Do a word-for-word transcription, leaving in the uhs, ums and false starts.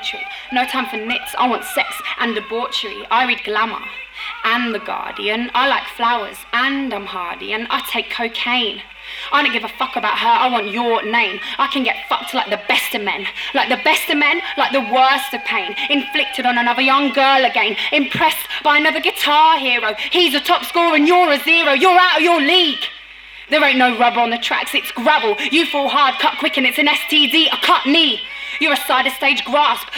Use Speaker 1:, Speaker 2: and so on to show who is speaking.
Speaker 1: poetry. No time for nits, I want sex and debauchery. I read Glamour and The Guardian. I like flowers and I'm hardy, and I take cocaine. I don't give a fuck about her, I want your name. I can get fucked like the best of men. Like the best of men, like the worst of pain. Inflicted on another young girl again. Impressed by another guitar hero. He's a top scorer and you're a zero. You're out of your league. There ain't no rubber on the tracks, it's gravel. You fall hard, cut quick, and it's an S T D, a cut knee. You're a side of stage grasp.